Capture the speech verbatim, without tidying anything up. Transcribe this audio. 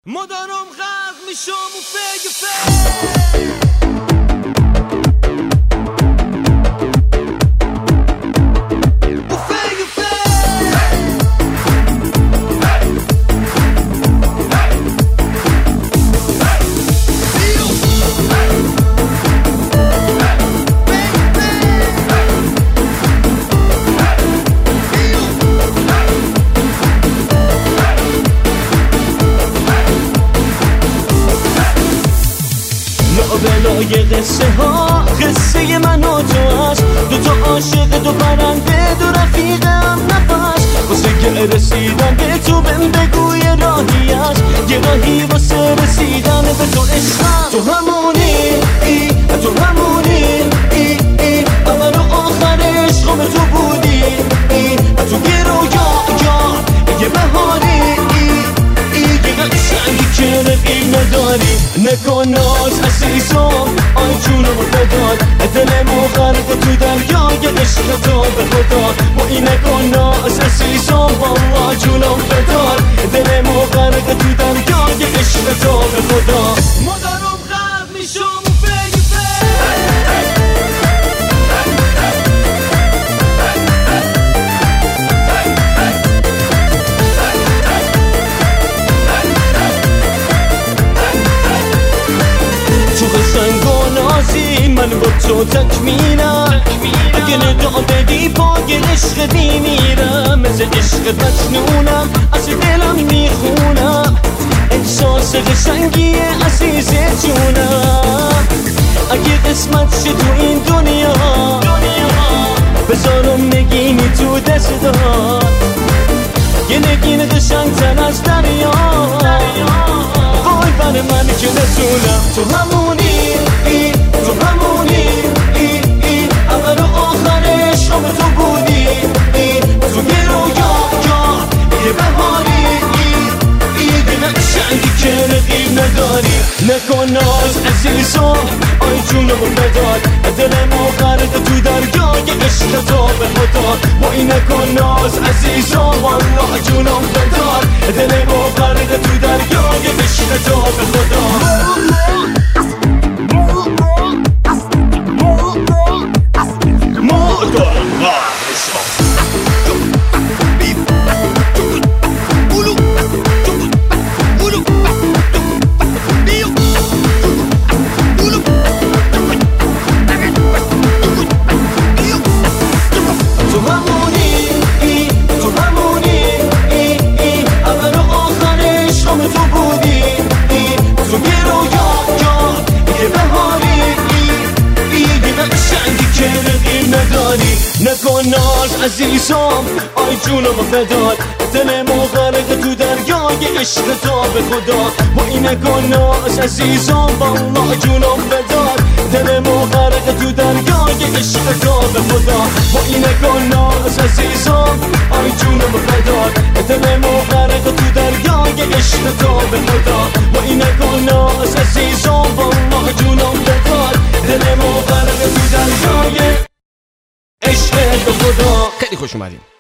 مدارم غرق میشم و فیگ فیگ بلای قصه ها قصه من و تو هست، دو تا عاشق دو پرنده دو رفیقم نفس واسه که رسیدن به تو بهم بگوی راهی هست، یه راهی واسه رسیدن به تو عشقم. تو همونی ای تو همونی ای ای اول و آخر عشقم تو بودی ای تو یه رویا یا یه بهاری ای ای یه قشنگی که رقیب نداری. نکن ناز عزیزم آی جونم بدار، دلمو غرق تو دریای عشق تو به خدا. و این نکن ناز عزیزم والله جونم بدار، دلمو غرق تو دریای عشق تو به خدا. مادرم غرق میشم و فیگ من با تو تکمیلم، اگه ندا بدی پای عشق میمیرم، مثل عشق مجنونم از دلم میخونم، احساس قشنگی عزیز جونم. اگه قسمت شه تو این دنیا بذارم نگینی تو دستات، یه نگین قشنگتر از دریا وای بر من که رسونم. تو همونی ای تو همونی ای ای اول و آخر عشقم تو بودی ای تو یه رویا یا یه بهاری ای ای یه قشنگی که رقیب نداری. نکن ناز عزیزم آی جونم بدار، دلمو غرق تو دریای عشق تو به خدا. و این نکن ناز عزیزم والله جونم بدار، دلمو غرق تو دریای عشق تو به خدا. نکن ناز عزیزم آی جونم بدار، دلمو غرق تو دریای عشق تو به خدا. و این نکن ناز عزیزم والله جونم بدار، دلمو غرق تو دریای عشق تو به خدا. و این نکن ناز عزیزم آی جونم بدار، دلمو غرق تو دریای عشق تو به خدا. و این نکن ناز عزیزم والله جونم بدار، دلمو غرق تو دریای عشق به خدا. خیلی خوش اومدین.